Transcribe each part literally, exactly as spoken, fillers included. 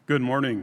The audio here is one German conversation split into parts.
Good morning.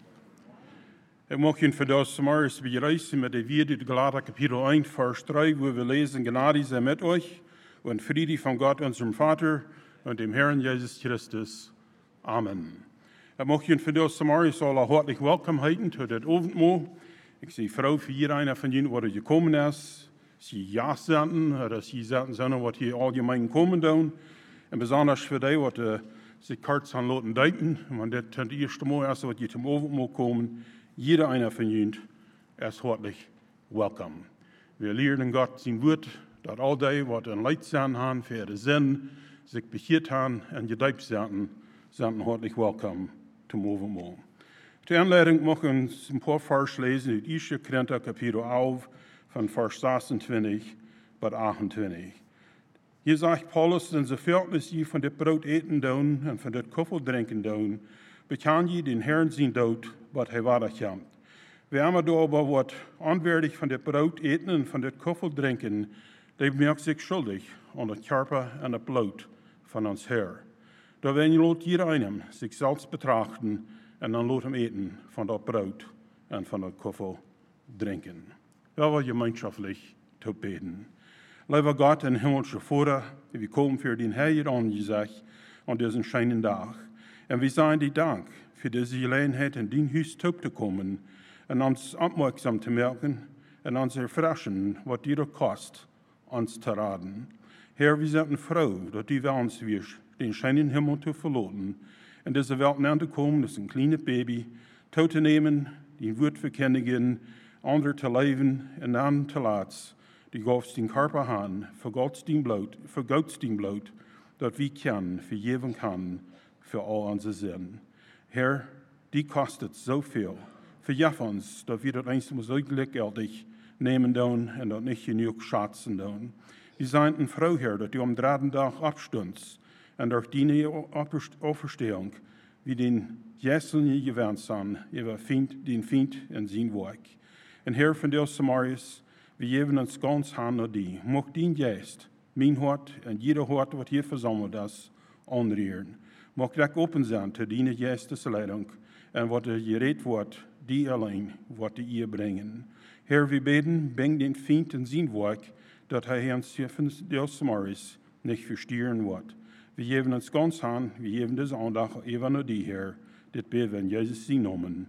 Ik mag je vandaag morgens bereizen met de vierde Galater Kapitel eins, Vers drei, wo wir lesen, Gnade sei mit euch und Friede von Gott, unserem Vater und dem Herrn Jesus Christus. Amen. Ik mag je vandaag morgens alle hartelijk welkom heten tot het avondmaal. Ik zie vrouw voor iedereen van jullie wat er gekomen is. Sie ja zenden, oder sie zenden zijn wat hier allgemein komen doen. En besonders voor die wat uh, zich kort aan laten duiken. Want dit het eerste Mal is wat je zum Avondmaal komen. Jeder einer von jullie ist herzlich willkommen. Wir lehren Gott sein Wort, dass all die, was ein Leid sein haben, für ihre Sinn, sich bekehrt haben und gedeiht sind, sind herzlich willkommen zum Abendmahl. Zur Anleitung möchte ich uns ein paar Vers lesen, in ersten Korinther Kapitel elf, von Vers sechsundzwanzig bis achtundzwanzig. Hier sagt Paulus, denn so vieles je von dem Brot eten doen und von dem Koffel trinken doen, bekan je den Herrn sein Tod, was er weiterkommt. Wir haben da aber was anwärtig von dem Brot eten und von dem Koffel trinken, der merkt sich schuldig an den Körper und das Blut von uns Herr. Da werden lot jeder einem sich selbst betrachten und dann lot ihm eten von dem Brot und von dem Koffel trinken. Ja, wir gemeinschaftlich zu beten. Lieber Gott und himmlischer Vater, wir kommen für den Herrn angesagt an diesen schönen Tag. Und wir sagen dir Dank für diese Gelegenheit, in dein Haus zu kommen und uns aufmerksam zu merken und uns erfrischen, was dir kostet, uns zu raten. Herr, wir sind froh, dass du uns wirst, den schönen Himmel zu verlassen, in diese Welt anzukommen, das ein kleines Baby, zu nehmen, dein Wort verkündigen, andere zu leben und dann zu lassen, die Gott den Körper haben, für Gottes den Blut, für Gottes den Blut, dass wir können, vergeben können, für all unsere Sinn. Herr, die kostet so viel. Vergib uns, dass wir das einmal so glücklich nehmen dürfen und das nicht genug schätzen dürfen. Wir sind froh, Herr, dass du am dritten Tag abstundst und durch deine Auferstehung wie den Jessen gewähnt sind, über den Feind in sein Werk. Und Herr, von dir, Samarias, wir geben uns ganz Hand an die. Mag dein Geist, mein Hort und jeder Hort, was hier versammelt ist, anrühren. Mag ich open sein zu deiner Geistesleitung und was er geredet wird, die allein, was die ihr bringen. Herr, wir beten, bring den Feind in sein Werk, dass er uns von des Morgens nicht verstieren wird. Wir geben uns ganz an, wir geben das Andacht eben nur die, Herr, das beten wir in Jesus sein Namen.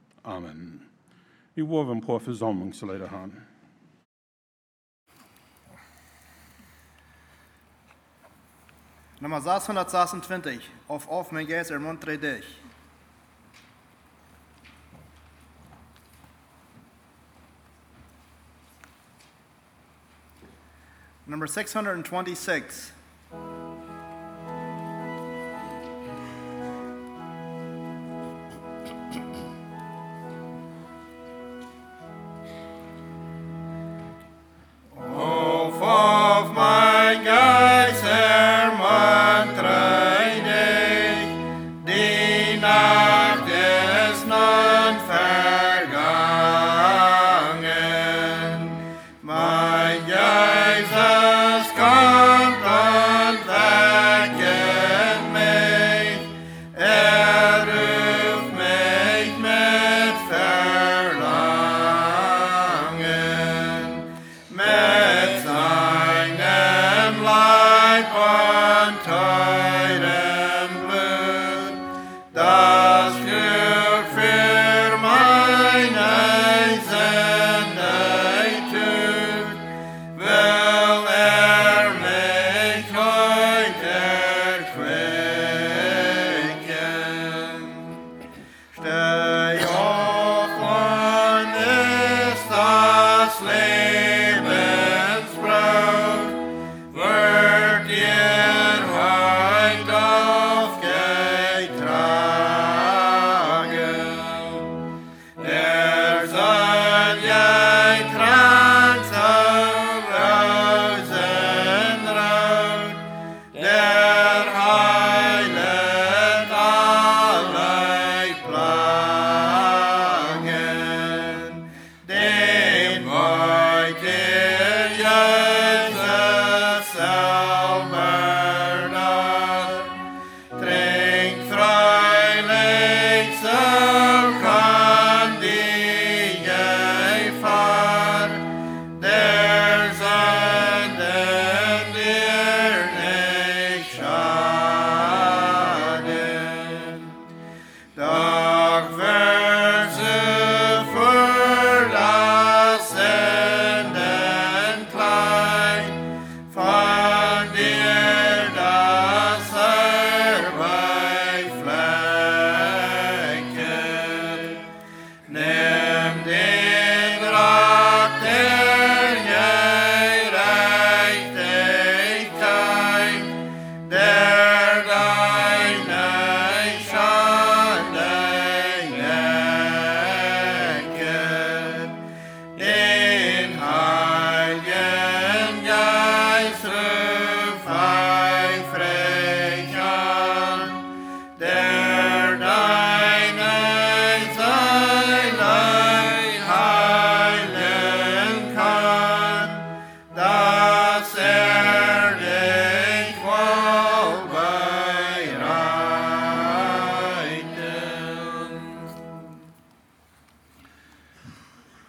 Amen. Ich wollte ein paar Versammlungsleiter haben. Nummer zeshonderdzesentwintig, auf auf mein Geist ermuntere dich. Number six hundred twenty-six. Jesus, come.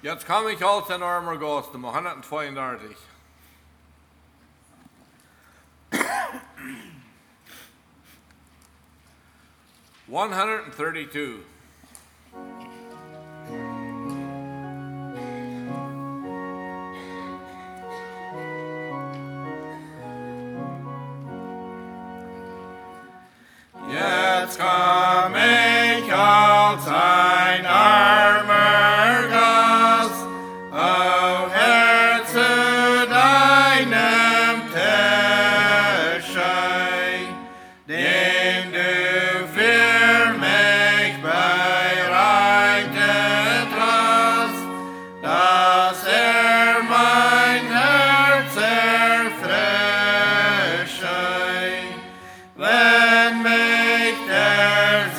Jetzt komme ich als ein armer Gast, um hundertzweiundachtzig. one hundred thirty-two. Jetzt komm ich als ein armer Gast, o Herr, zu deinem Tische, den du für mich bereitet hast, dass er mein Herz erfrische. Wenn mich der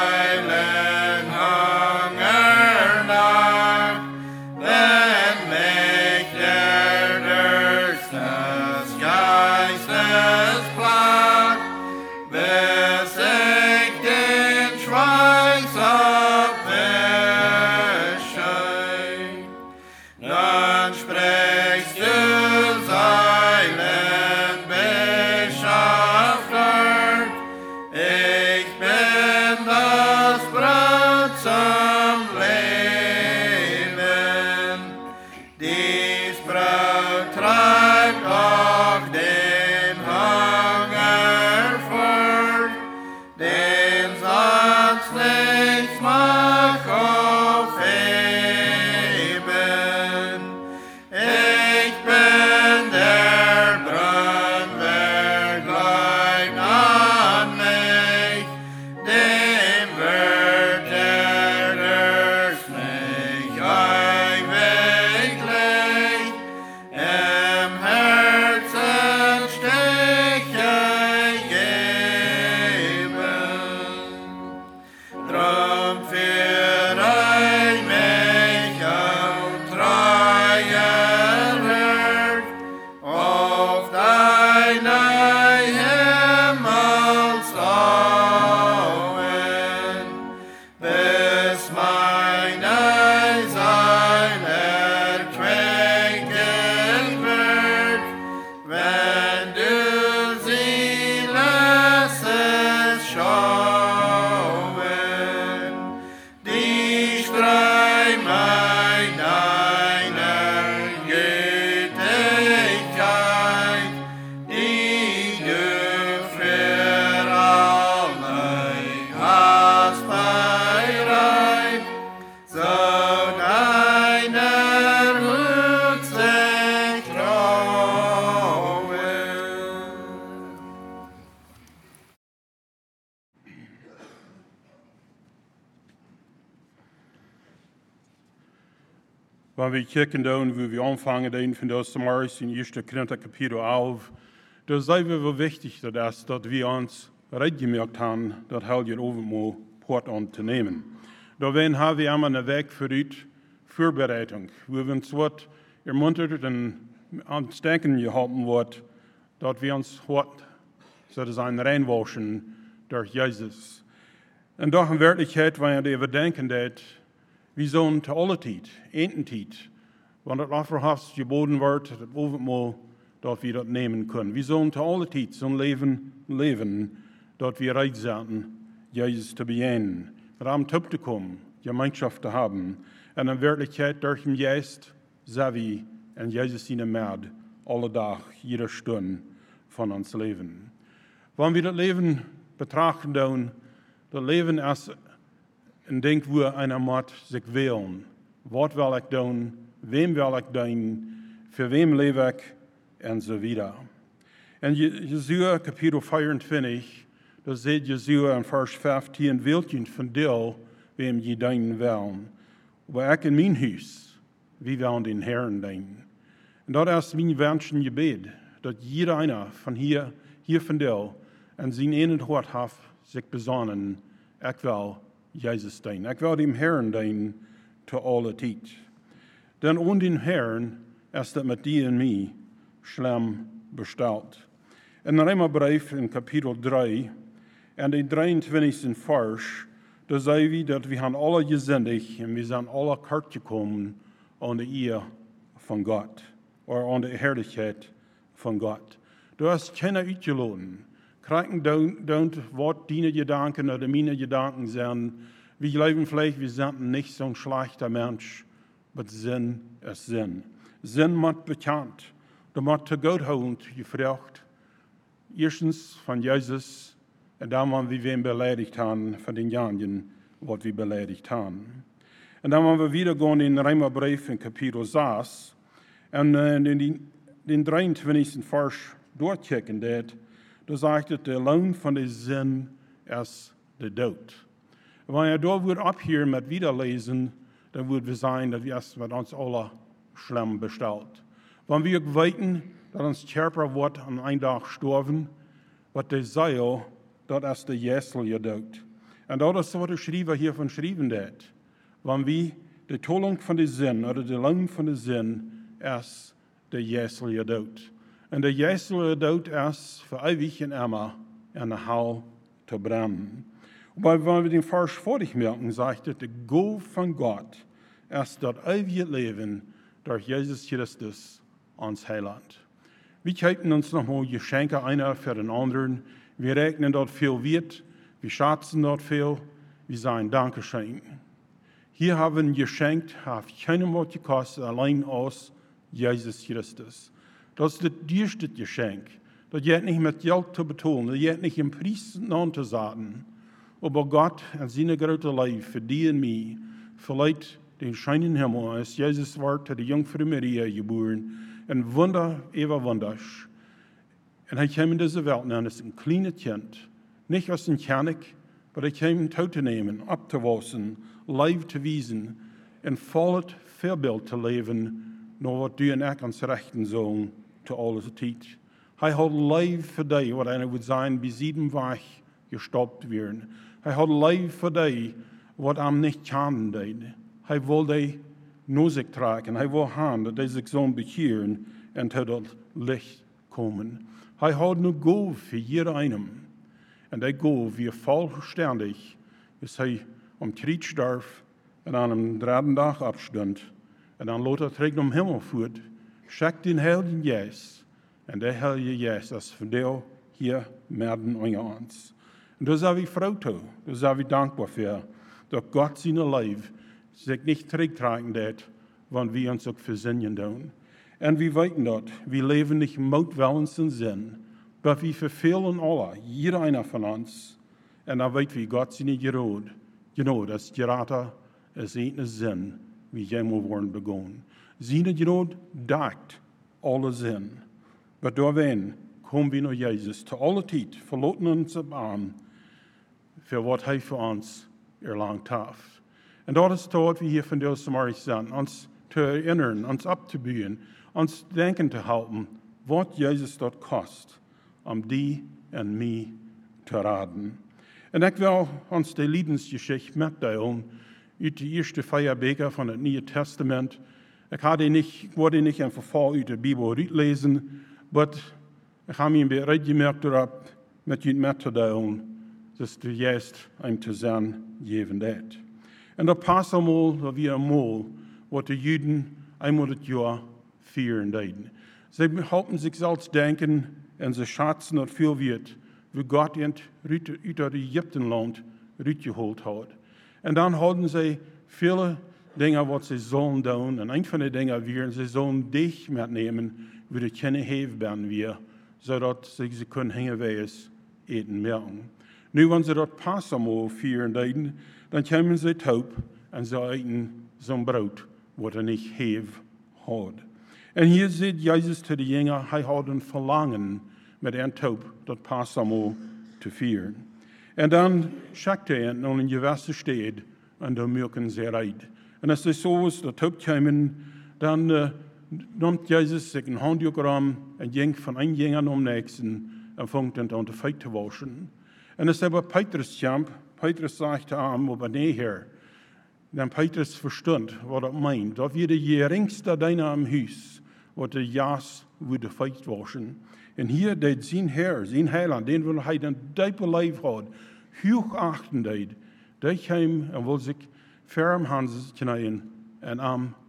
Säulenhunger naht, wenn mich der Durst des Geistes plagt, bis ich den Schweiß abwische, dann sprichst du, Säulenbeschafter, ich bin das Brot zum Leben. Dies Brot treibt auch den Hunger fort, den sonst nichts mag aufheben. Ich bin der Brunnen, wer glaubt an mich, dem wird der Durst nicht ewiglich. Im Herzen Stiche geben. Drum führe ich mich auf treuer Herd auf deine Himmelsauen, bis meine Seele erquicket wird, wenn du sie lässest schauen. Die Ströme deiner Gütigkeit, die du für alle hast bereit, so deiner Hut sich trauen. Wenn wir kijken dan, wo wir anfangen, den von das Morgens in ersten Korinther Kapitel elf, da sei wir wel wichtig, dass, dass wir uns bereit gemerkt haben, das Heilige Abendmahl Port an zu nehmen. Da haben wir einmal einen Weg für die Vorbereitung, wo wir uns wat ermuntert und ans Denken geholfen wird, dass wir uns wat, sozusagen reinwaschen durch Jesus. Und doch in Wirklichkeit, wenn wir überdenken, dass wir sollen zu aller Zeit, Ententijd, wenn das Offerhaus geboten wird, das Abendmahl, dass wir das nehmen können. Wir sollen zu aller Zeit so ein Leben leben, dass wir reich sind, Jesus zu begegnen, daran zu kommen, Gemeinschaft zu haben, und in Wirklichkeit durch den Geist, Savi und Jesus in der Merd, alle Tag, jede Stunde von uns Leben. Wenn wir das Leben betrachten, dann, das Leben ist ein Ding, wo einer muss sich wählen. Was will ich tun? Wem will ich dienen? Für wem lebe ich? Und so weiter. In Jesua Kapitel vierundzwanzig, da steht Jesua in Vers vijftien, Wiltjen von dir, wem je dienen wollen. Aber ich in mein Haus, wir wollen den Herrn dienen. Und das ist mein Wunsch und Gebet, dass jeder einer von hier, hier von dir, an sein einen Hort hat, sich besonnen, ich will Jesus dienen. Ich will dem Herrn dienen, zu aller Zeit. Denn ohne den Herrn ist das mit dir und mir schlimm bestellt. In der Römerbrief in Kapitel drei, in den dreiundzwanzigsten Vers, da sagen wir, dass wir haben alle gesündigt und wir sind alle kort gekommen aan de eer van God, of aan de herrlichheid van God. Du hast keiner uitgeladen. Krijgen don't wat deine Gedanken oder meine Gedanken zijn. Wir glauben vielleicht, wir sind nicht so ein schlechter Mensch, aber Sinn ist Sinn. Sinn macht bekannt. Du musst zu Gott holen, gefragt. Erstens von Jesus, und dann, wenn wir wen beleidigt haben, von den Jahren, was wir beleidigt haben. Und dann, wenn wir wieder gehen in den Römerbrief in Kapitel sechs, und in den, den dreiundzwanzigsten Vers durchchecken, da sagt es, der Lohn von der Sinn ist der Tod. Wenn er da wird abhören mit Wiederlesen, dann wird wir sein, dass wir es mit uns alle schlimm bestellt. Wenn wir weiten, dass uns Körper wird an einem Tag sterben, was der sei, das ist der jässliche Tod. Und das ist, was der Schreiber hier von schreiben hat. Wenn wir die Tollung von der Sinn oder der Lohn von der Sinn ist der jässliche Tod. Und der jässliche Tod ist für ewig und immer in der Hölle zu brennen. Aber wenn wir den Vers vor dich merken, sagt er, der Go von Gott ist das ewige Leben durch Jesus Christus, uns Heiland. Wir halten uns nochmal Geschenke einer für den anderen. Wir rechnen dort viel Wert, wir schätzen dort viel, wir sagen Dankeschön. Hier haben wir geschenkt, hat keinem Wort gekostet, allein aus Jesus Christus. Das ist das erste Geschenk. Das geht nicht mit Geld zu betonen, das geht nicht im Preis anzusagen. Aber Gott in seine große Liebe für die und mich verleiht den scheinen Himmel, als Jesus war zu der Jungfrau Maria geboren, ein Wunder, ewer Wunders. Und er kam in diese Welt und ist ein kleines Kind, nicht aus dem Kernig, aber er kam ihn tot zu nehmen, abzuwassen, Leib zu wiesen, und volles Vorbild zu leben, nur was du und ich uns rechten sollen, zu aller Zeit. Er hat Leib für dich, was einer würde sein, bis sieben Wochen gestoppt werden. Er hat Leib für dich, was am nicht kann. Er will dich nur sich tragen. Er will haben, dass er sich so bekehren und zu das Licht kommen. Er hat nur Go für jeden einen. Und der Go wird vollständig, bis er um Krieg darf und an einem dritten Tag abstund. Und dann lässt er trägt um Himmel führt, schickt den Heiligen Geist. Und der Heilige Geist ist für dich hier mitten unter uns. Und da sind wir froh zu, da sind wir dankbar für, dass Gott seine Leib sich nicht zurücktragen wird, wenn wir uns auch versinnen tun. Und wir wissen dort, wir leben nicht im motwellendsten Sinn, aber wir verfehlen alle, jeder einer von uns. Und dann weiß wir, Gott seine Gerode, genau, das Gerate ist ein Sinn, wie jemals worden begonnen. Seine Gerode deckt alle Sinn. Aber da wenn, kommen wir nach Jesus, zu aller Zeit, verloten uns an, für was er für uns erlangt hat. Und das ist dort, wie hier von der Samarie sind, uns zu erinnern, uns abzubühen, uns denken zu halten, was Jesus dort kostet, um die und mich zu raten. Und ich will uns die Liedensgeschichte mitteilen, aus der ersten Feierbeker von dem Neuen Testament. Ich hatte nicht, ich wollte nicht einfach voll aus der Bibel lesen, aber ich habe mir bereit gemerkt, mit Ihnen mitzuteilen, dass der Geist einem zu sein geben wird. Und da passt einmal, wie einmal, was die Juden einmal das Jahr feiern deuten. Sie halten sich selbst denken, und sie schätzen, dass viel wird, wie Gott ihn aus Ägyptenland rausgeholt hat. Und dann halten sie viele Dinge, was sie sollen tun. Und ein von den Dingen wäre, sie sollen dich mitnehmen, wie die keine Hefe werden wir, sodass sie, sie können hängen, wie es eten merken. Nu, wenn sie das Passamal feiern deuten, dann kommen sie taub und sie eten so ein Brot, was er nicht Hefe hat. Und hier sieht Jesus zu den Jüngern, er hat ein Verlangen, mit einem Taub das Passamal zu feiern. Und dann schickt er ihn in eine gewisse Stadt und da merken sie reid. Und als es so ist, der Taub kommen, dann äh, nimmt Jesus sich ein Handtuch ran und ging von einem Jünger zum nächsten und fängt an zu Feit zu waschen. Und als er bei Petrus kam, Petrus sagte ihm, aber nee, Herr, dann Petrus verstand, was er meint. Da wird der geringste deiner am Haus, was der Jas würde Feit waschen. Und hier, der sein Herr, sein Heiland, den will er den diepe Leib hat, hochachten, der kam und will sich firm Hand knien und am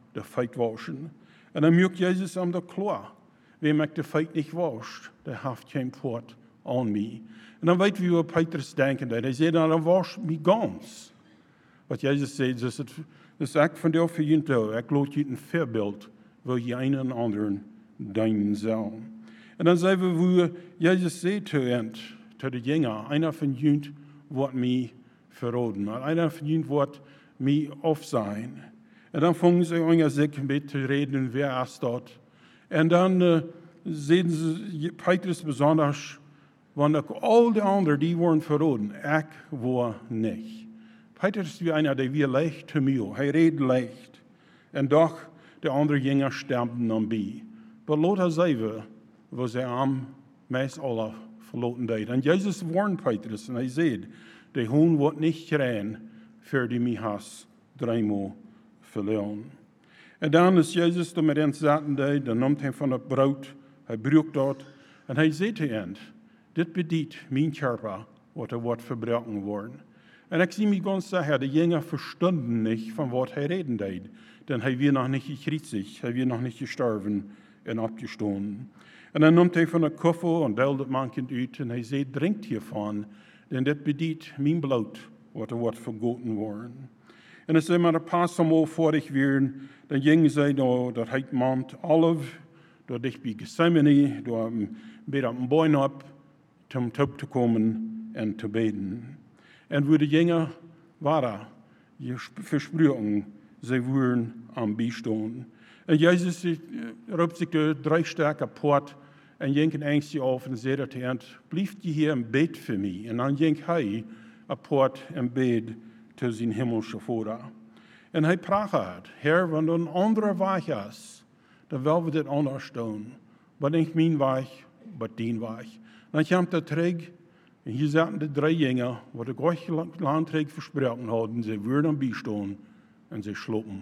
de feit waschen. En dan maakt Jezus hem dat klaar. Wie maakt de feit niet wascht, der heeft geen poort aan mij. En dan weet wie wat Petrus denken. Hij zei, dan wasch mij gans. Wat Jezus zei, dus het dus ik van jou voor je toe. Ik laat je een voorbeeld, wil je een en ander dienen zal. En dan zijn we, hoe Jezus zei te end, te de jongeren, einer van jullie wordt mij verraden. Einer van jullie wordt mij af zijn. En dan vangen ze onder zich een beetje te reden, wer is dat? En dan uh, zien ze Petrus besonders, want al die anderen die worden verraden, ik word niet. Petrus is einer, der wir leicht te mij, hij redt leicht. En doch, de andere jongeren sterben dan bij. Maar later zijn we, waar ze am meest alle verloren deed. En Jezus warnt Petrus en hij zei, de hoen wordt niet gerein, voor die mij has dreimaal verloren. En dan is Jezus er met hen zaten deed, dan neemt hij van het brood, hij bruikt dat, en hij zei te hen, dit bedient mijn körper, wat er wordt verbroken worden. En ik zie mij ganz zeggen, de jongeren verstonden niet van wat hij reden deed, denn hij weer nog niet gekriezigd, hij weer nog niet gestorven en opgestonden. En dan neemt hij van een koffer en deelt het mankend uit en hij zei, drinkt hiervan, denn dit bedient mijn bloed, wat er wordt vergoten worden. En als hij maar een paar maal vorig weer, dan gingen zij door dat heet Mount Olive, door dicht bij Gethsemane, door bij dat boom op, om top te komen en te beden. En wo de jongeren waren, je verspreken, zij waren aan bijstaan. En Jezus roept zich de drie sterke poort en jenkt een engstje af en zei dat hij, blijf je hier en bid voor mij. En dan jenkt hij een poort en bid te zijn hemelse vader. En hij praat, Heer, wanneer een andere weg is, dan willen we dit anders doen. Maar niet mijn weg, maar dien weg. Dan komt hij terug, en hier zaten de drie jongeren, wat de grote landrijk versproken hadden, ze werden bijstaan en ze slopen.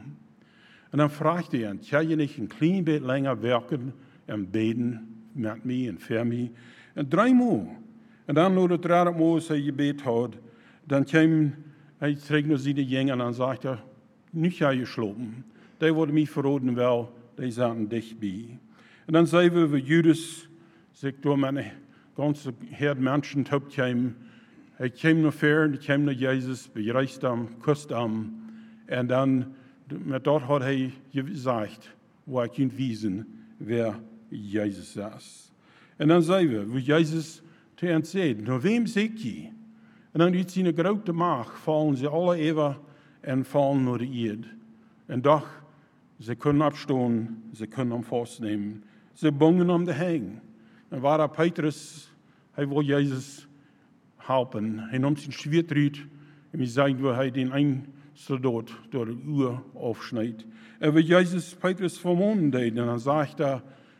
En dan vraagt hij hen, ga je niet een klein beetje langer werken en beden met mij en voor mij? En drie maal. En dan, na de derde maal, als hij gebed had, dan kwam hij terug naar zijn jongeren en dan zegt hij, nu ga je slopen. Die worden mij verraden wel, die zaten dichtbij. En dan zeiden we, Judas, zich door met een ganze herd mensen top kwam. Hij kwam naar ver, hij kwam naar Jezus, bereist hem, kust hem. En dan, met dat had hij gezegd, waar ik kunt wijzen, wer Jezus is. En dan zeiden we, wo Jezus te hen zei, naar wem ziet je? En dan uit zijn grote maag vallen ze alle even en vallen naar de eerd. En doch, ze kunnen opstaan, ze kunnen hem vastnemen. Ze bongen om de hang. En waar er Petrus, hij wil Jezus helpen. Hij neemt zijn zwaard uit en we zeggen, waar hij den een soldaat door de uur afsnijdt. En wat Jezus Petrus vermoeden deed, en dan zegt hij,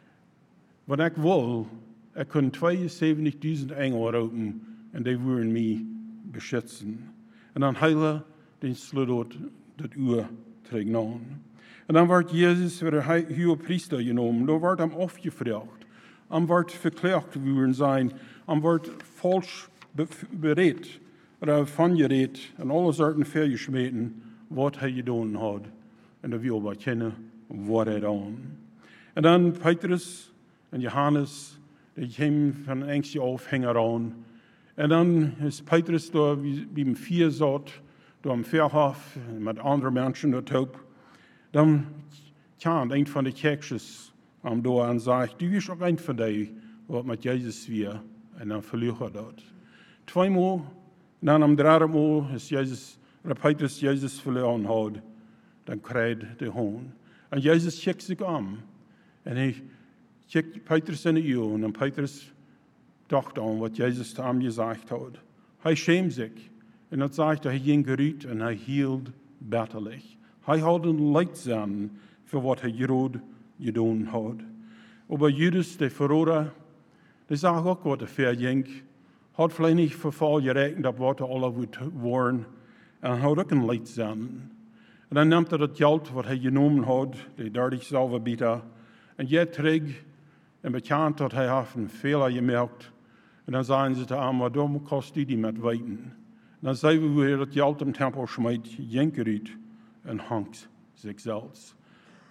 wat ik wil, ik kan tweeënzeventigduizend engelen roepen en die willen mij beschützen. En dan heilen den soldaat dat uur terug. En dan wordt Jezus weer een hoge priester genomen. Dan wordt hem afgevraagd. Hem wordt verklaard worden zijn. Hem wordt falsch bereid. Of van gereed. En alle soorten vergesmeten wat hij gedaan had. En dan wil we kennen wat hij dan. En dan Petrus en Johannes. Die kwamen van een engstje af, hingen aan. En dan is Petrus daar bij hem vier zat. Door een verhof met andere mensen erop. Dan kwam een van de kerkjes aan door en zei, du is ook een van die wat met Jezus weer. En dan verloor hij dat. Tweemaal, en dan am derde maal is Jezus, Petrus Jezus verloren had, dan krijgt de hoon. En Jezus kijkt zich aan. En hij kijkt Petrus in de ogen. En Petrus dacht aan wat Jezus te hem gezegd had. Hij schaamt zich. En dan zegt hij, hij ging eruit en hij hield betterlijk. Hij had een leidzaam voor wat hij groot gedaan had. Maar Judas, de verrader, die zag ook wat er ver ging. Had vielleicht niet verval gerekend op wat er alle moet worden. En had ook een leidzaam. En dan nam hij dat geld wat hij genomen had, de dertig zilverbieten. En je terug en bekend dat hij had een fehler gemerkt. En dan zeiden ze te hem, waarom kost die die met weten? Dan zei we hoe hij dat geld im tempel smijt, jenkt eruit en hangt zichzelf.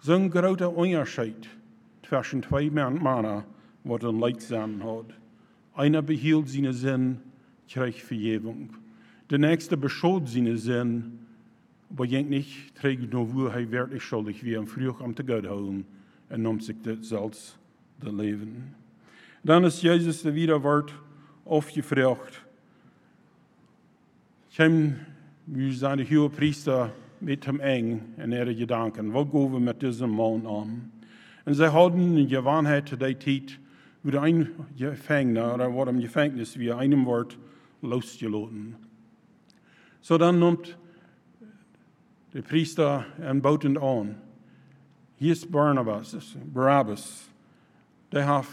Zo'n grote onderscheid tussen twee mannen wat een leidzaam had. Einer behield zijn zin, kreeg vergeving. De nächste beschoot zijn zin, aber denk nicht, trägt nur wo hij werkelijk schuldig wie en vroeg om te God houden en nam zich dit zelfs te leven. Dan is Jezus de wederwoord afgevraagd. Kwam, wie zijn de hoge priester met hem eng en ihre gedanken, wat gaan we met deze man aan? En zij hadden in gewaanheid te die tijd, wo de een gevangene, oder wat een gevangenis, wie einem wordt losgelaten. So dan noemt de priester en bood hem aan. Hier is Barnabas, Barabbas. Die heeft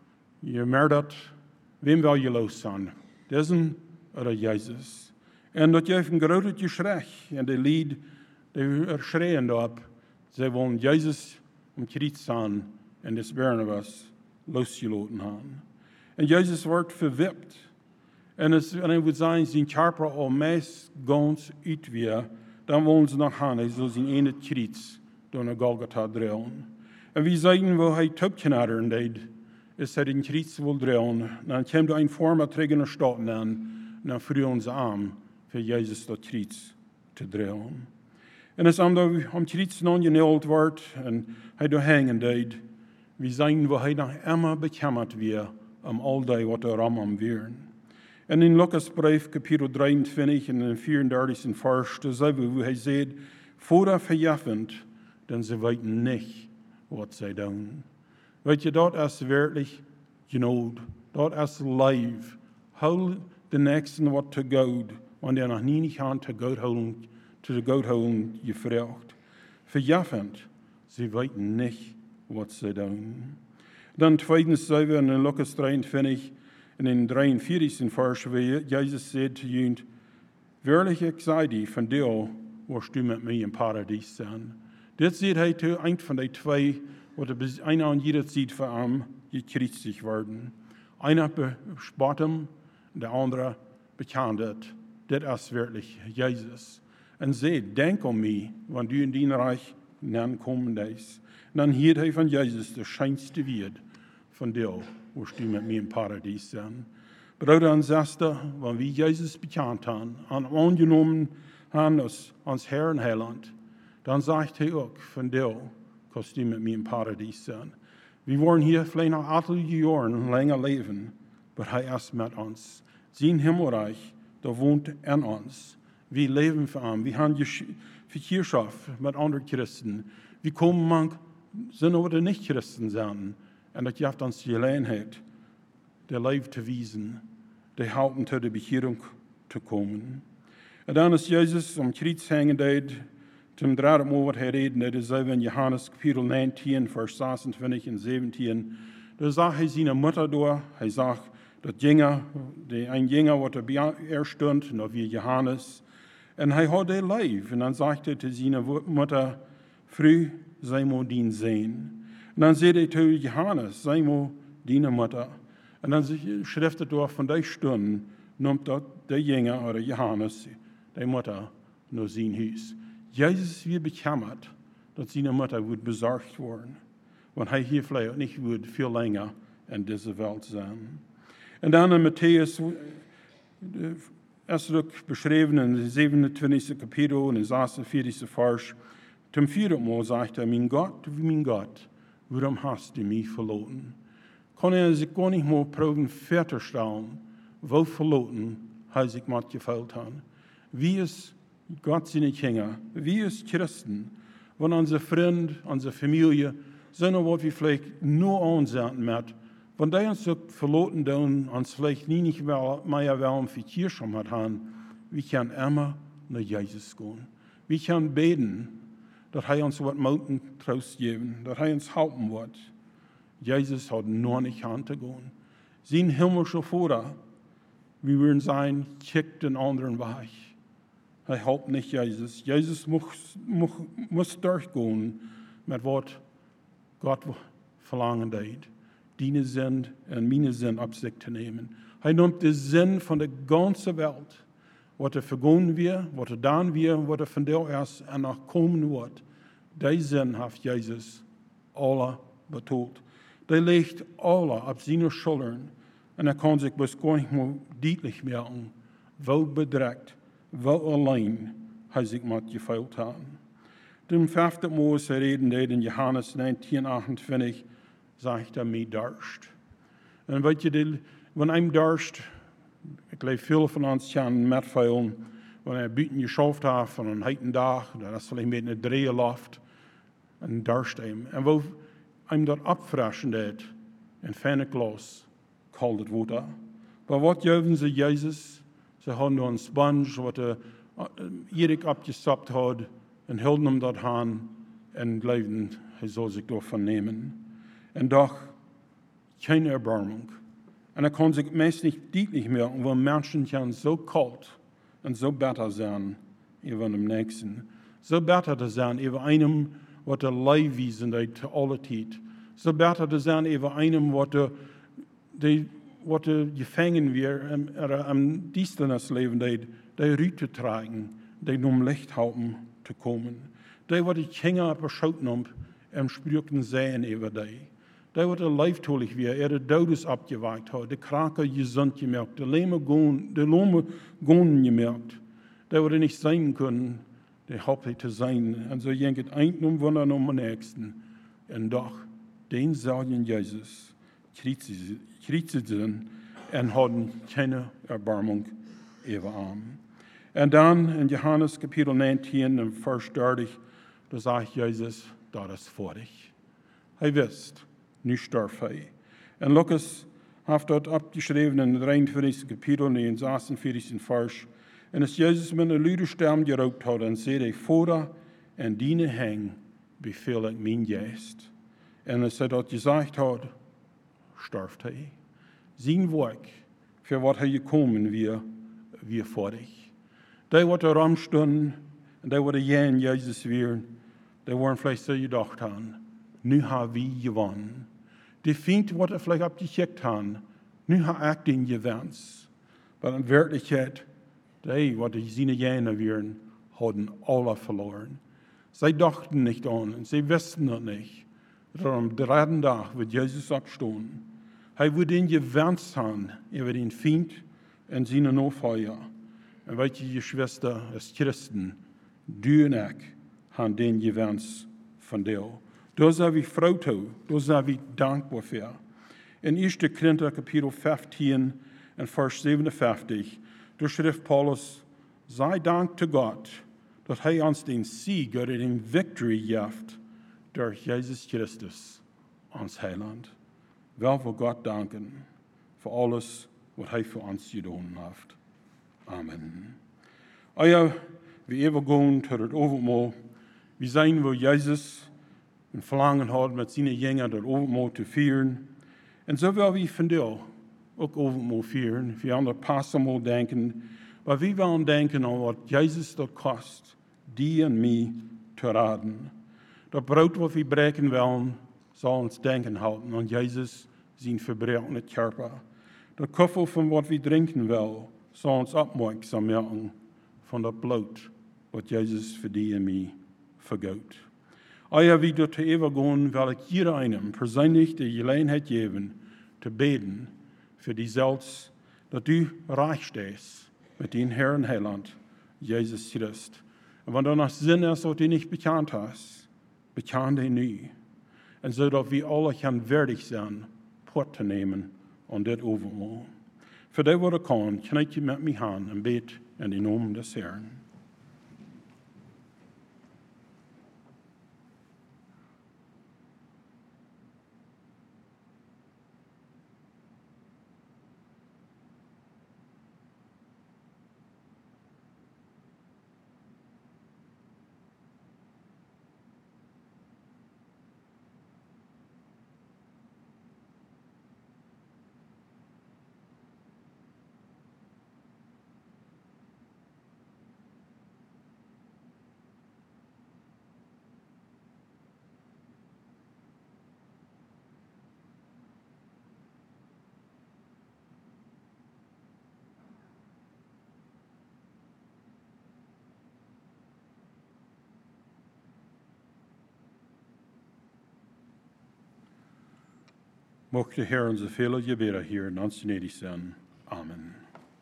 gemerderd, wem wil je loszien? Dezen oder Jezus? En dat heeft een groot geschrei. En de lied, die er schreien op. Zij willen Jezus om kruis zijn en des Barnabas losgelaten hebben. En Jezus wordt verwipt. En hij wil zijn, zijn karper al meest gans uit weer. Dan willen ze nog gaan, hij zal zijn ene kruis door naar Golgotha draaien. En wie zeggen, wo hij topknader deed, is hij den kruis wil draaien. Dan komt er een vorm tegen staten aan, en dan vroegen ze aan, voor Jezus dat kruis te draaien. En als hij om kruis non geneld wordt, en hij door hangen deed, wie zeggen, wo hij nog immer bekemmert weer, om al die wat er om hem wären. En in Lukas brief, kapitel drieëntwintig en de vierendertigste vers, daar zeggen we, wo hij zegt, voordat verjeffend, dan ze weten niet wat zij doen. Weet je, dat is werkelijk genoeg. Dat is lief. Hou de nächsten wat te goed, want er nog niet aan te goed houden, te goed houden gevraagd. Verjeffend, ze weten niet wat zij doen. Dan tweedens zeggen we in Lukas drieëntwintig, en in drieënveertigste vers, waar Jezus zei te jullie, waarlijk ik zei die, van jou wirst du met mij in paradijs zijn. Dit zegt hij te een van de twee, wat er een aan jeder ziet voor hem, gekruisigd worden. Einer bespot hem, de andere bekend het. Dit is werkelijk Jezus. En zei, denk om mij, want u in dien rijk nan komen is. En dan hield hij van Jezus de schijnste wierd van jou. Wirst du met mij in paradijs zijn. Broeder en zuster, wanneer we Jezus bekend hebben en aangenomen hebben als ons Heer en Heiland, dan zegt hij ook van jou, kannst du met mij in paradijs zijn. We worden hier vielleicht nog aantal jaren langer leven, maar hij is met ons. Zijn Himmelreich, dat woont in ons. We leven voor hem. We hebben verkeerschaft met andere Christen. We komen man, zijn oder niet Christen zijn. En dat geeft ons de gelegenheid, de leven te wijzen, de helpen tot de bekering te komen. En dan is Jezus om kruis hangen deed, zum dritten Mal wat hij reden, dat is in Johannes kapitel negentien, vers zesentwintig en zeventien. Daar zag hij zijn moeder door, hij zag dat Jünger, de een Jünger wat er stond, en dat wie Johannes. En hij had de leven, en dan zegt hij te zijn moeder, vrouw, zij moet dien zijn. En dan zei hij tegen Johannes, zij moet dienen moeder. En dan schrijft het door van die Stunde, noemt dat de Jünger, oder Johannes, de moeder, naar zijn huis. Jezus weer bekemmert, dat zijn moeder wordt bezorgd worden. Want hij hier vielleicht niet wordt veel langer in deze wereld zijn. En dan in Matthäus, is ook beschreven in het zevenentwintigste kapitel, in de zesenveertigste vers. Zum vierten Mal zegt hij, mijn God, mijn God, waarom hast du mich verloren? Kon hij zich gar niet meer proben verder stellen, wo verloren hij zich met gevuld had. Wie is Gott seine Kinder, wie ist Christen, wenn unsere Freunde, unsere Familie, sind was wir vielleicht nur ansehen mit, wenn die uns so verloren tun, uns vielleicht nie nicht mehr wollen für Kirche mit haben, wir können immer nach Jesus gehen. Wir können beten, dass er uns was Mouten Trost geben, dass er uns helfen wird. Jesus hat nur nicht anzugehen. Sein himmlischer Vater, wir würden sein, kickt den anderen Weg. Hij helpt niet Jezus. Jezus moest, moest, moest durchgaan met wat God verlangen deed. Die zin en mijn zin op zich te nemen. Hij noemt de zin van de ganze wereld. Wat er vergaan weer, wat er dan weer, wat er van deel is en nog komen wordt. Die Sinn hat Jesus alle betoeld. Die legt alle auf seine Schultern. Und er kann sich bis gar nicht mehr deutlich merken, wie bedreckt, wie allein er sich mit gefeilt hat. Dem fünften Mal ist er reden, der in Johannes neunzehn, achtundzwanzig, sagt er mir Durst. Und weet je, wenn einem Durst, ich glaube, viele von uns können mitfeilen, wenn er buiten geschafft hat von einem heiten Tag, das ist vielleicht mit einer Drehluft, ein Durst ihm. Und wo einem dort abfrischen hat, in feine Glas, kaltes Wasser. Aber was geben sie Jesus? Sie haben nur einen Sponge, was er Erik abgesappt hat, und hielten ihm dort an, und glaubten, er soll sich davon nehmen. Und doch, keine Erbarmung. Und er kann sich meist nicht deutlich merken, weil Menschen können so kalt und so bitter sein über dem Nächsten. So bitter zu sein über einem, was der Leidwiesenheit zu aller Zeit. So bitter zu sein über einem, was der, die, was der gefangen wird, oder am Dienstlebensleben, die, die Rüte tragen, die um Licht halten zu kommen. Die, was die Kinder beschauten haben, im Sprüchen sehen über die. Die, was der leiftolig wird, er den Todes abgewagt hat, die Kranke gesund gemerkt, die Lähme Gonen gemerkt, die, was nicht sein können, die hauptsächlich zu sein. Und so jenket ein um Wunder um den Nächsten. Und doch, den sagen Jesus, kriegt sie sind und haben keine Erbarmung über ihn. Und dann in Johannes Kapitel neunzehn, im Vers dreißig, da sagt Jesus, das ist vor dich. Er wisst, nu starf hij. En Lukas heeft dat abgeschreven in het drieënvijftigste Kapitel, in het zesenveertigste Vers. En als Jezus met een luide stem gerookt had, en zei hij, Vader, en diene hang, beveel ik mijn geest. En als hij dat gezegd had, starft hij. Zijn werk, voor wat hij gekomen weer, weer voor dich. Die, wat er omstonden, en die, wat er jen Jezus weer, die waren vielleicht so gedacht haben, nu haben wir gewonnen. Die Feind, wat er vielleicht abgeschickt haben, nu habe ich den gewandt. Aber in Wirklichkeit, die, wat die seine Jene wären, haben alle verloren. Sie dachten nicht an, und sie wussten es nicht. Dass am dritten Tag wird Jesus abstehen. Er wird ihn gewandt haben über den Feind und seine Nachfolger. Und weißt du, Geschwister, als Christen, du und ich haben den gewandt von dir. Da sind wir froh zu, da sind wir dankbar für. In ersten Korinther Kapitel fünfzehn und Vers siebenundfünfzig, da schrift Paulus, sei Dank zu Gott, dass er uns den Sieg oder den Victory gibt durch Jesus Christus, uns Heiland. Wel für Gott danken für alles, was er für uns getan hat. Amen. Ah ja, wir übergehen zu das Abendmahl. Wir sehen, wo Jesus ein Verlangen hat, mit seinen Jüngern das Abendmahl zu feiern. Und so wollen wir von dir auch Abendmahl feiern. Wir an das Passamal denken, weil wir wollen denken an, was Jesus das kostet, die und mich zu raten. Das Brot, was wir brechen wollen, soll uns denken halten an Jesus, sein verbrechenden Körper. Das Koffel, von was wir trinken wollen, soll uns aufmerksam machen von das Blut, was Jesus für die und mich vergaut. Eher wieder zu übergehen, will ich jeder einem persönlich die Gelegenheit geben, zu beten für die selbst, dass du reich stehst mit dem Herrn Heiland, Jesus Christus. Und wenn da noch Sinn ist, was du nicht bekannt hast, bekannt ihn nie. Und so, dass wir alle können würdig sein, Port zu nehmen und das Abendmahl. Für die, die kommen, kann ich mit mir an und bete in den Namen des Herrn. Mocht de Heer onze vele gebeden hier in ons gnädig zijn. Amen.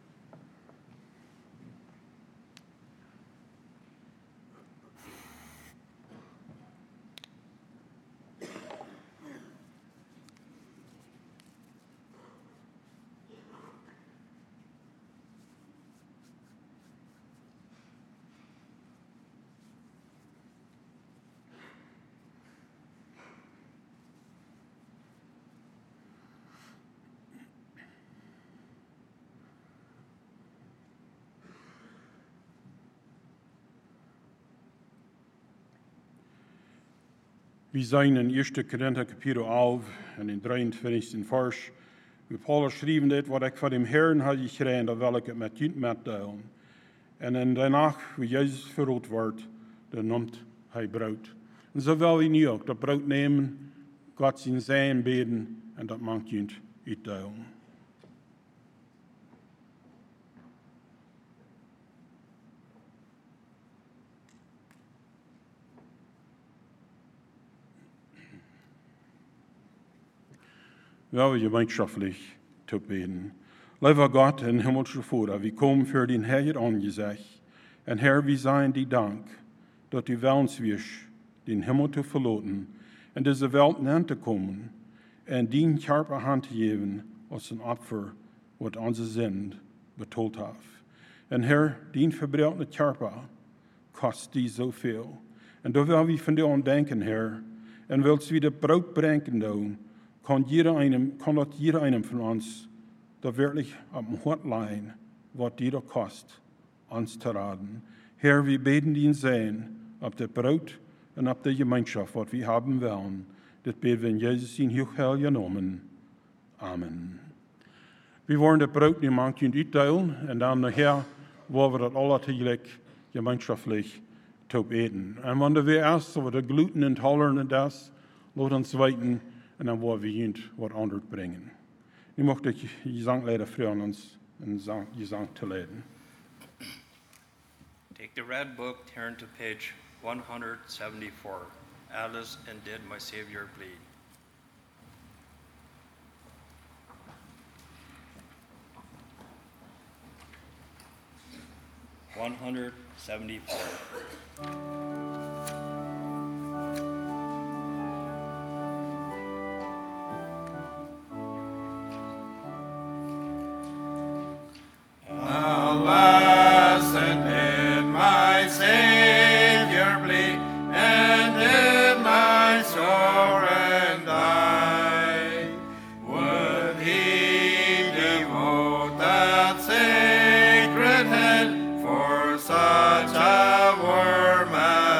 Wir zijn in eerste Korinther Kapitel elf en in drieëntwintigste vers. Wie Paulus schreef dit, wat ik van dem Herrn had gekregen, dat wil ik het met jullie metdelen. En in de nacht, wie Jezus verrood wordt, dan noemt hij brood. En zo wil hij nu ook dat brood nemen, God zijn zijn beden en dat maakt jullie uitdelen. Wel gemeinschaftlich te beten. Lieber Gott en hemelsche Vater, wir kommen für den Herr angesicht. En Herr, wir seien die Dank, dat du willens wirst, den Himmel te verlaten en deze Welt aan te komen en die scherpe hand te geven als een Opfer, wat onze zin betoeld heeft. En Herr, die verbreidete Körper kost die zoveel. En daar wil we van dir denken, Herr, en willst wieder Brot brengen doen, kan, jeder einem, kan dat jeder einem von uns da wirklich am Hort leihen, was jeder kost, uns zu raten. Herr, wir beten den Sehen, ob das Brot und ob die Gemeinschaft, was wir haben wollen. Das beten wir in Jesus in Hochheiligen Namen. Amen. Wir wollen das Brot nicht manchen uitdelen und dann nachher wollen wir das alle tegelijk gemeinschaftlich zu eten. Und wenn wir erst so der Gluten intolerant ist, lass uns weiten und dann wollen wir ihnen was anderes bringen. Ich möchte die Gesangleider freuen, uns in Gesang zu leiten. Take the red book, turn to page one seventy-four. Alice, and did my Savior bleed? one seventy-four. Alas, and did my Savior bleed, and did my sore and die? Would he devote that sacred head for such a worm as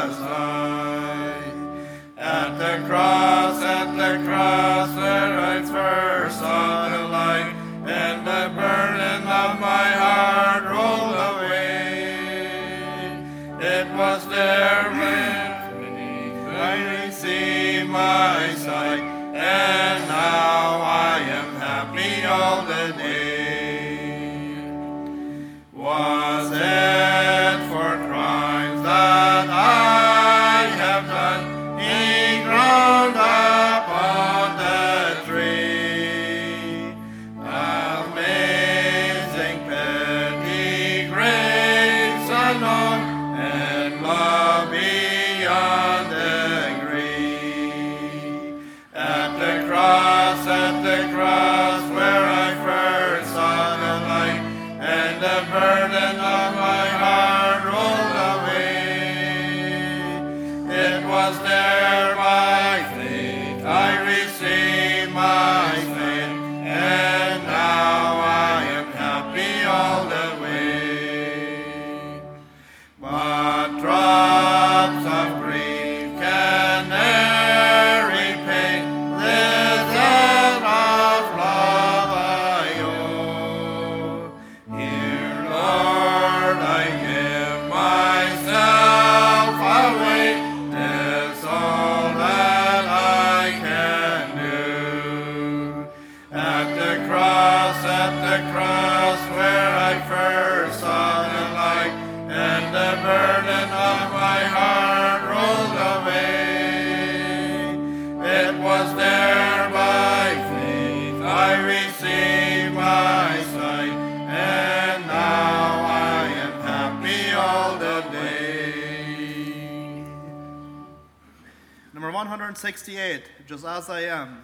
one hundred sixty-eight, just as I am.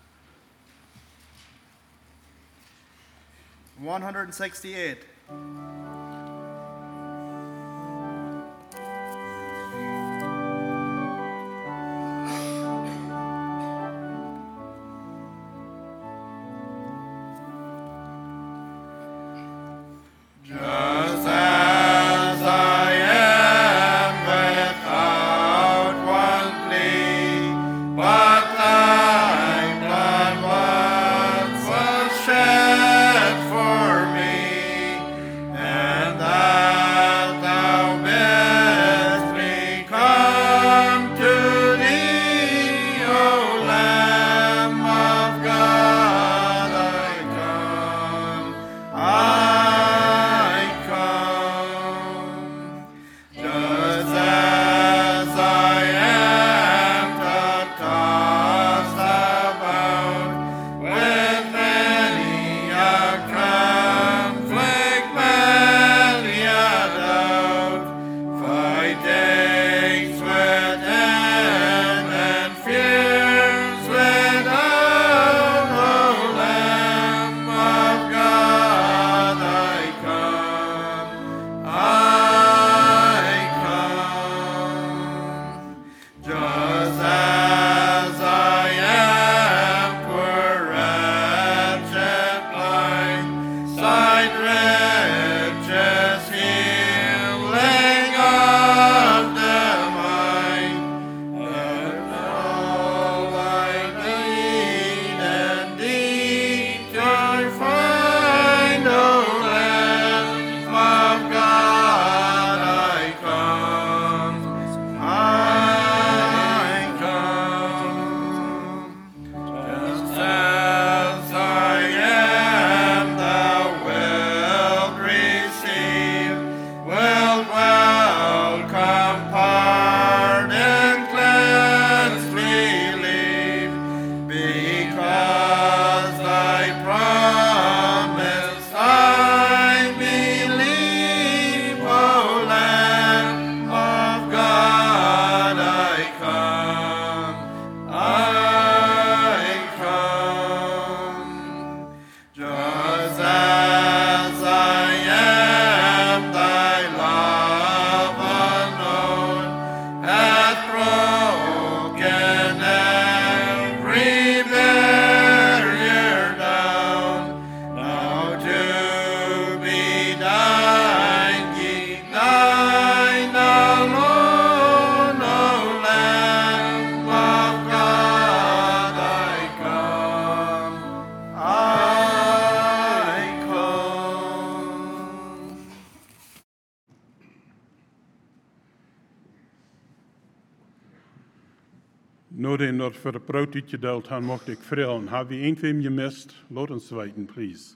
one hundred sixty-eight. Just as I am without one plea, but thy blood once was shed for me, and that thou bidst me come to thee, O Lamb of God, I come. I come, just as I am tossed about with many a conflict, many a doubt, fightings within and fears without, O Lamb of God, I come, I come, just as I am poor, wretched, blind, sight riches, healing of the mind, and all I need and thee to find, O Lamb of God, I come, I come, just as I am, thou wilt receive, wilt welcome, pardon, cleanse, relieve, because thy promise I believe, O Lamb of God, I come, I come, just as I am, thy love unknown hath broken every barrier down. Now to be thine, thine alone, O Lamb of God, I come, I come. Nadat dat voor de brood uitgedeeld had, mocht ik vragen, heb je een van hem gemist? Laat ons weten, please.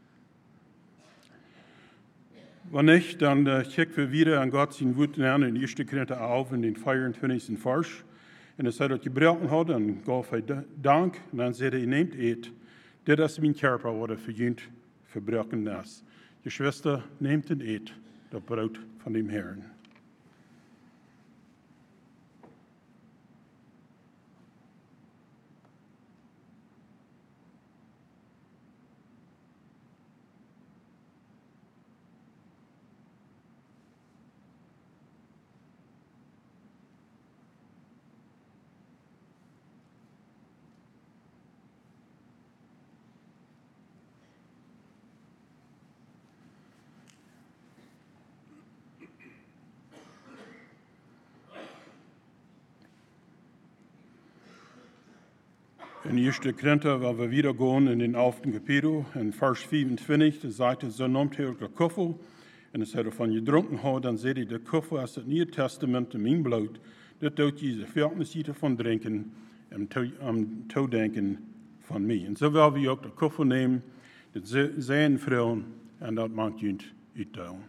Wanneer nicht, dann äh, checken wir wieder an Gott sein Wort an in ersten Korinther elf in den vierundzwanzigsten Vers. Und es sagt, dat je gebroken hat, dann gaf hij dank, en dan zei hij, neemt eet. Dit is mijn körper, wat er verjunt verbroken is. Je Schwester, neemt en eet, dat brood van dem Herrn. In ersten Korinther, waar we wieder gaan in den elften Kapitel, in Vers vierundzwanzig, da sagt er, so nimmt er de kuffel, en als hij ervan gedronken had, dan zei hij, de kuffel is het Nieuwe Testament in mijn bloed, dat doet je de veertigste van drinken, en om toedenken van mij. En zo willen we ook de kuffel nemen, dat zijn vrouwen, en dat maakt je uitdelen.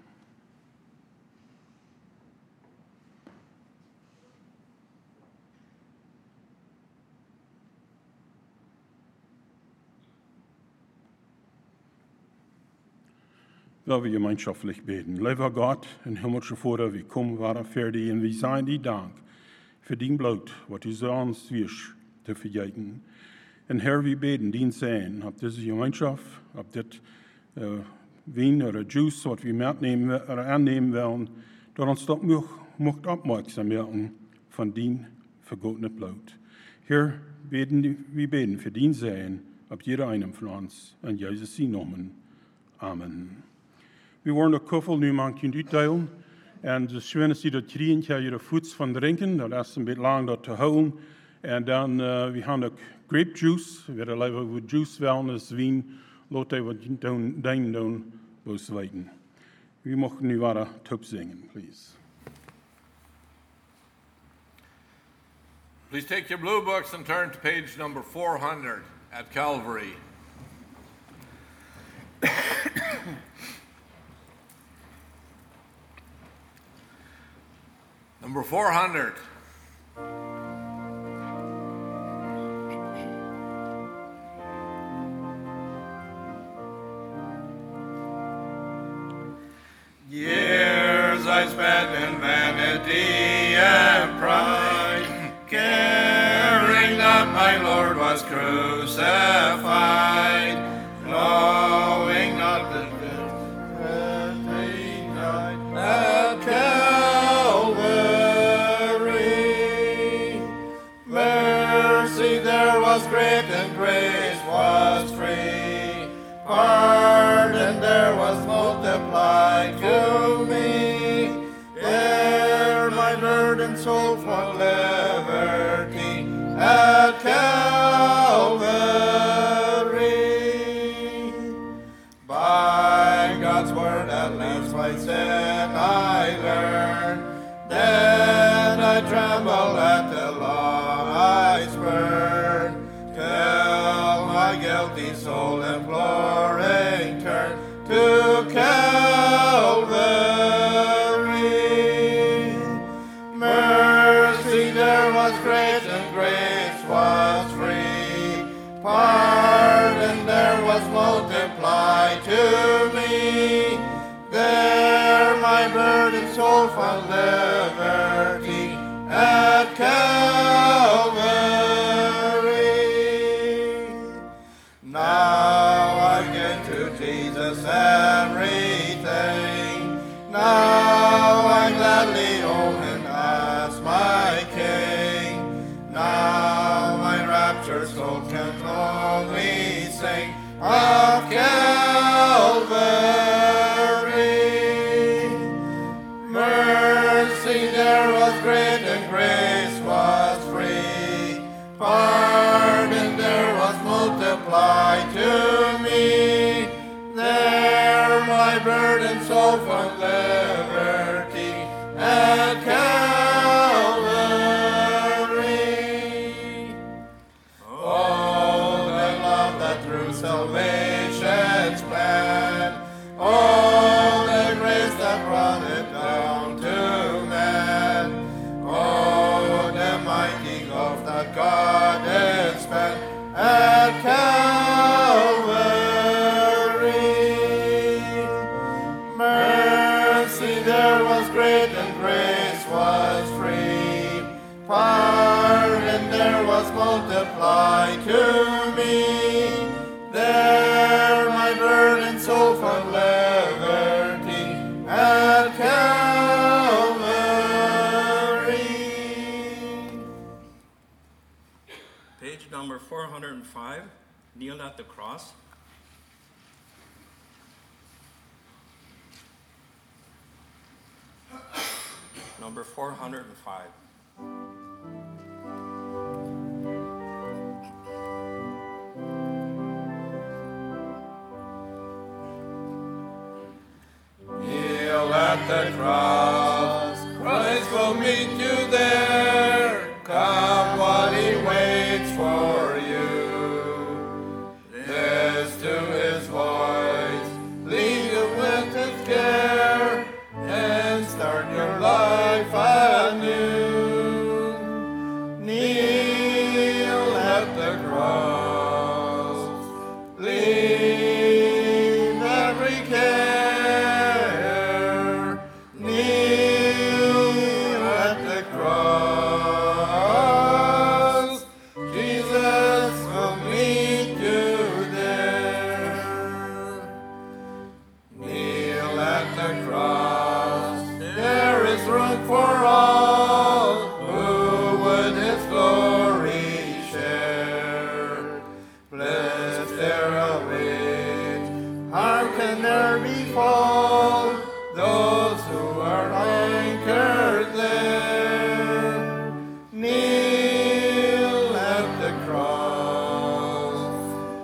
Laten we gemeinschaftlich beten. Lieber Gott, en himmlische Vater, wir kommen waren für dich und wir sagen dir Dank voor dien bloed, wat u zo ons wies te vergeten. En Herr, we beten dien zijn op deze gemeenschap, op dit uh, wien of juice, wat we metnemen, of aannemen willen, dat ons dat mocht opmerkzaam werden van dien vergotene bloed. Heer, beten, we beten voor dien zijn op jeder einem van ons, en Jezus zijn namen. Amen. We worden ook koffel nu man kunt uitdelen. En de schöne sie dat kriegen, kan je er voets van drinken. Dat is een beetje lang dat te houden. En dan, uh, we hebben ook grape juice. We willen even wat juice wel, dus wien. Laat hij wat doen, doen, doen, boos weten. We mogen nu wat top zingen, please. Please take your blue books and turn to page number four hundred at Calvary. Number four hundred. Years I spent in vanity and pride, caring that my Lord was crucified, knowing not the death he died at Calvary. Mercy there was great and grace was free, pardon there was multiplied to me. There my burdened soul found liberty at Calvary. By God's word at last my sin I learned, then I tremble at the law I spurn, till my guilty soul imploring turn to Calvary. Mercy there was great and grace was free, pardon there was multiplied to me. There my burdened soul found liberty at Calvary. Now I get to Jesus everything. Now I gladly own and ask my King. Now my raptured soul can only sing of Calvary. Mercy there was great and grace was free, pardon there was multiplied to me. There my burdened soul found liberty at Calvary. Oh, the love that through salvation's plan, oh, the grace that brought it down to man, oh, the mighty love that God had spent at Calvary. Mercy there was great and grace was free, pardon there was multiplied to me. There my burdened soul found liberty at Calvary. Page number four hundred five, Kneel at the Cross. Number four hundred five. Kneel at the cross, Christ will meet you there. Come while he waits for you. Listen to his voice, lead you with his care, and start your life anew. Kneel at the cross, leave every care. Kneel at the cross. book for all who would His glory share. Blessed there await, hearken there befall those who are anchored there. Kneel at the cross,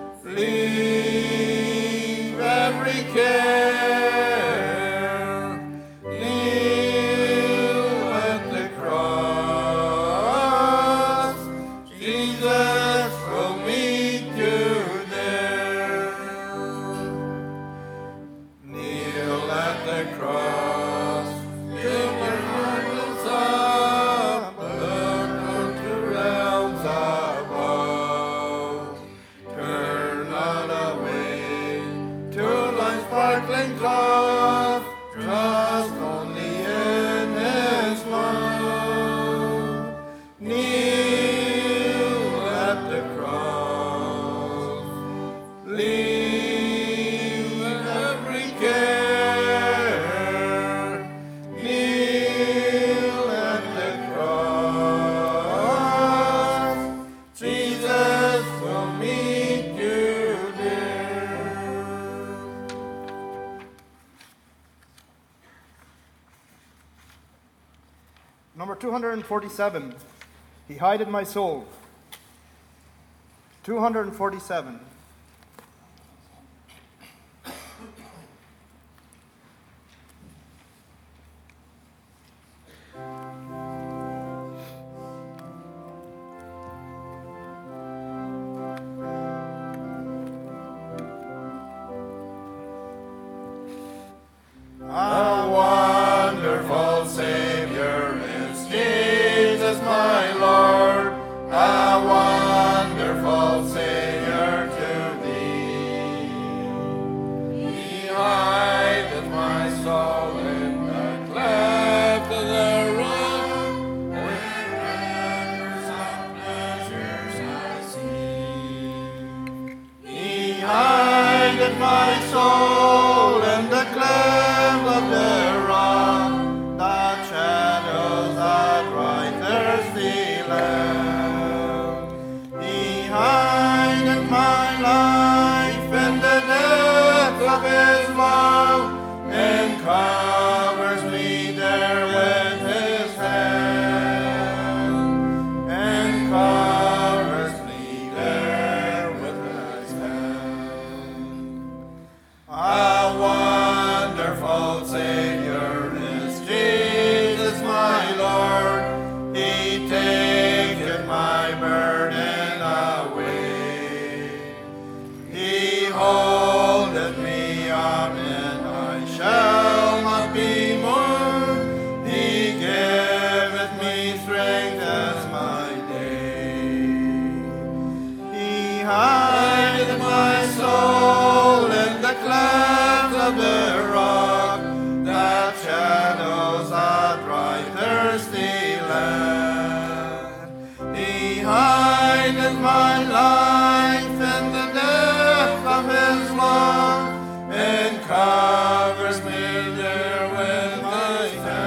leave every care. Kneel at the cross, Jesus will meet you there. Kneel at the cross, lift your hearts up, look to realms above. Turn not away to life's sparkling cloth, trust only in His love. Kneel at the cross, leave every care. Kneel at the cross, Jesus will meet you there. Number two hundred forty-seven, He hideth my soul. two hundred forty-seven. A wonderful Savior is Jesus my Lord, a wonderful Savior to thee. He hideth my soul in the cleft of the rock, wherever some pleasures I see. He hideth my soul in the cleft of the rock, that shadows that right thirsty land. He hideth my life in the depth of His love, and covers me there with His hand, and covers me there with His hand. A wonderful Savior is Jesus my Lord, He taketh my burden away. He holdeth me up and I shall not be moved. He giveth me strength as my day. He hideth my soul in the cleft of the rock, that shadows a dry thirsty land. He hideth my life in the depth of His love, and covers me there with my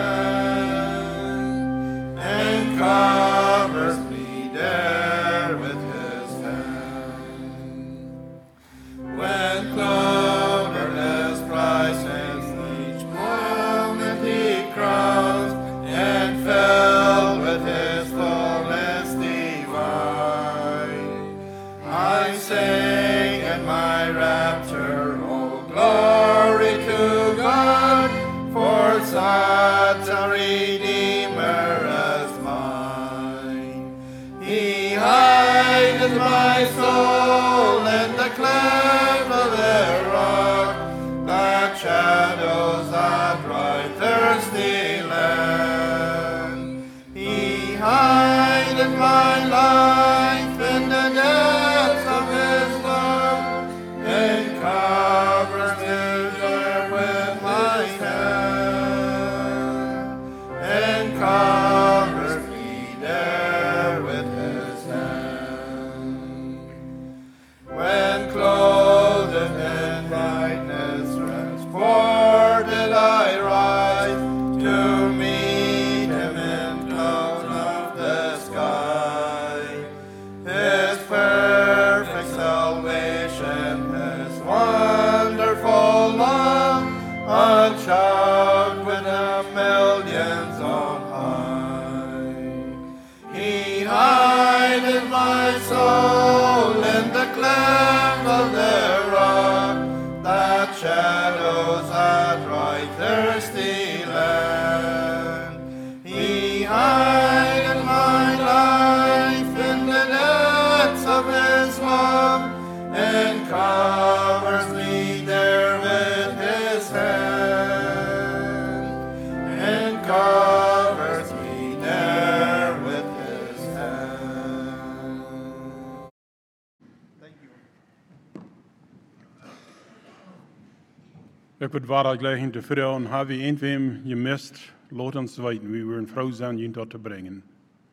hand, and covers me there with His hand. When clothed in His priceless each moment He crowns, and filled with His fullness divine, I sing in my rapture, oh glory to God, for such a Redeemer as mine. He hideth my soul in the cleft of the rock, that shadows a dry thirsty land. He hideth my life in the depths of His love, and covers me there with my hand, and covers me there with His hand. When clothed in brightness, transported I rise, to me pavilions on high. He hideth my soul in the cleft of the rock, that shadows a dry, thirsty land. He hideth my life in the depths of his love, and covers me there with his hand, and covers me there with his hand. Thank you. Ik wil waar gleich in de vrouwen hebben we eentwem gemist, laat ons weten, wie we een vrouw zijn, je dat te brengen.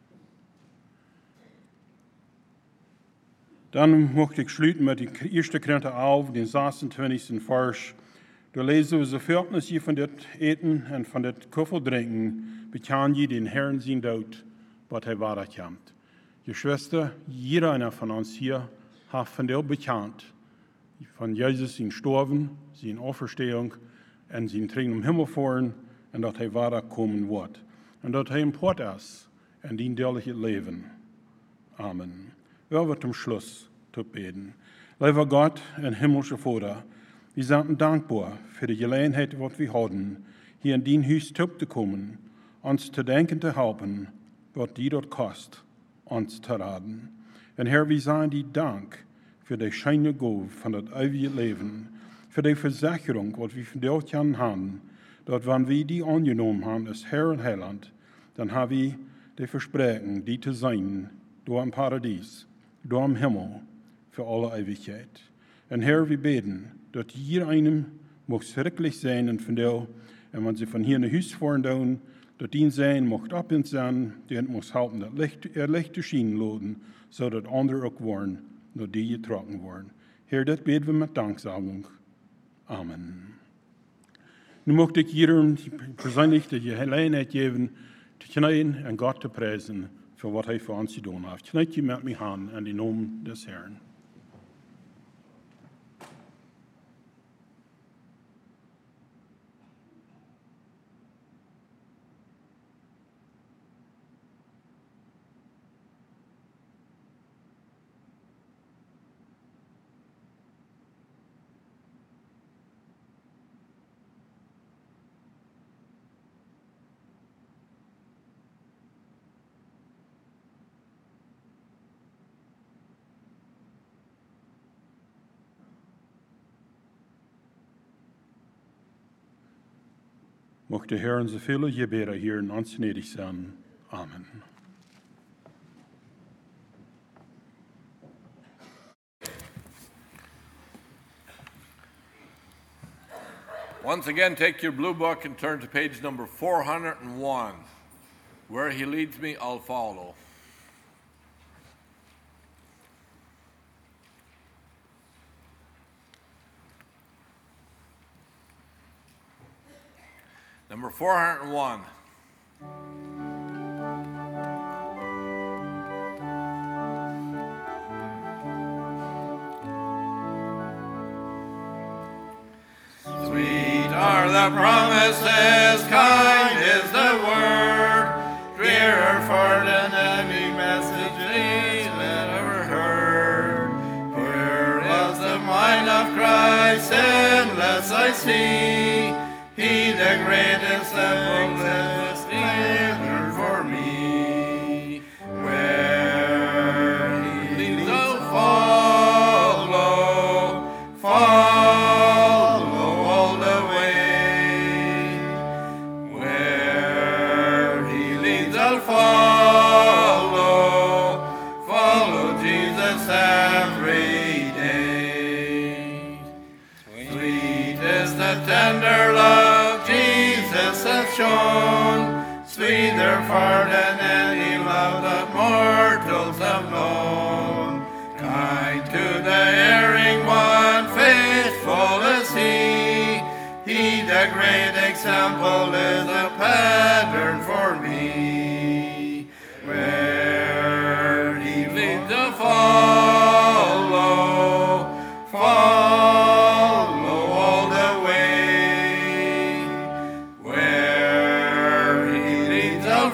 Dan mocht ik sluiten met de eerste krant elf, den zesentwintigste vers. Daar lezen we zoveel als je van dit eten en van dit koffel drinken, bekend je den Herrn zijn dood, wat hij waarachkomt. Je Schwester, jeder einer von uns hier hat von dir bekend, von Jesus zijn Sterben, zijn Auferstehung en zijn Trinken im Himmel voeren en dat hij wahrkommen wordt. En dat hij import is en dien deelig het leven. Amen. Wel we zum Schluss te beten. Lieber Gott en himmlische Vater, wir sind dankbar für die Gelegenheit, die wir haben, hier in dein Haus zu kommen, uns zu denken zu helfen, was die dort kostet, uns zu raten. Und Herr, wir sagen dir Dank für die scheine Gabe von das ewige Leben, für die Versicherung, was wir von dir haben, dass wenn wir die angenommen haben, als Herr und Heiland, dann haben wir die Versprechen, die zu sein, door im Paradies, door im Himmel, für alle Ewigkeit. Und Herr, wir beten, dass jeder einem mag schrecklich sein und von dir, und wenn sie von hier nach Hus fahren tun, dass ihn sein mag ab und sein, der muss helfen, das Licht, er Licht zu schienen lassen, so dass andere auch waren, nur die getrocken waren. Herr, das beten wir mit Danksagung. Amen. Nu mocht ik jedem persönlich die Gelegenheit geben, zu knien und Gott zu preisen, für was er für uns getan hat. Kniet je met mij aan in de naam des Herrn. Mocht de Heer onze vele gebeden hier in ons gnädig zijn. Amen. Once again, take your blue book and turn to page number four hundred one. Where he leads me, I'll follow. Number four hundred one. Sweet are the promises, kind is the word, dearer far than any message that ever heard. Where is the mind of Christ, endless I see, he the greatest simplest standard for me. Where he leads, I'll follow, follow all the way. Where he leads, I'll follow, follow Jesus every day. Sweet is the tender love Jesus hath shown, sweeter far than any love that mortals have known. Kind to the erring one, faithful is he. He, the great example, is a pattern for me. Where he leads, a follow, follow all the way. Where shall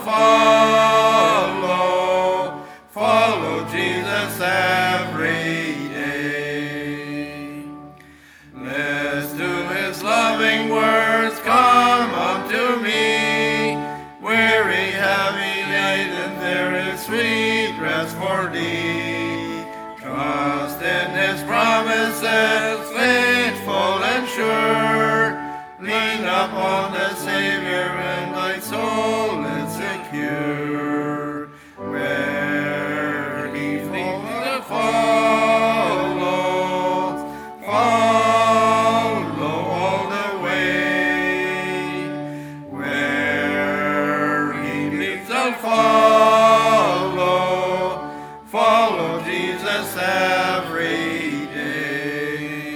follow, follow Jesus every day. Listen to his loving words, come unto me. Weary, heavy laden, there is sweet rest for thee. Trust in his promises, faithful and sure. Lean upon the Savior and thy soul is secure. Where he leads, follow, follow all the way. Where he leads, follow, follow Jesus every day.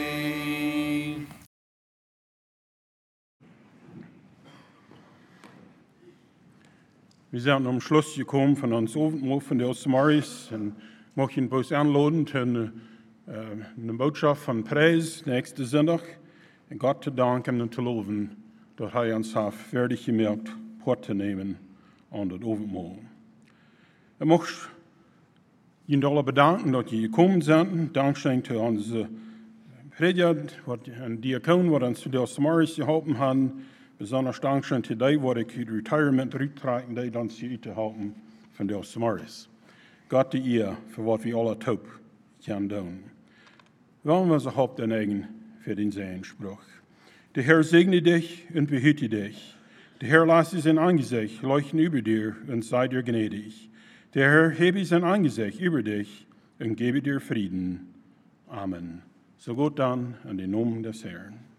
Wir sind am Schluss gekommen von uns Abendmahl von der Ostmaris und möchten bloß anladen zu einer, äh, eine Botschaft von Preis nächsten Sonntag und Gott zu danken und zu loben, dass er uns hat fertig gemacht, Port zu nehmen an das Abendmahl. Ich möchte Ihnen alle bedanken, dass Sie gekommen sind. Dankeschön zu unseren Prediger und Diakon, die uns zu der Ostmaris geholfen haben. Besonders Dankeschön zu denen, die ich das Retirement rücktragen, die uns hier halten von der Ostmaris. Gott die ihr, für was wir alle taub können tun. Wollen wir so Hauptanliegen für den Sehenspruch. Der Herr segne dich und behüte dich. Der Herr lasse sein Angesicht leuchten über dir und sei dir gnädig. Der Herr hebe sein Angesicht über dich und gebe dir Frieden. Amen. So gut dann in den Namen des Herrn.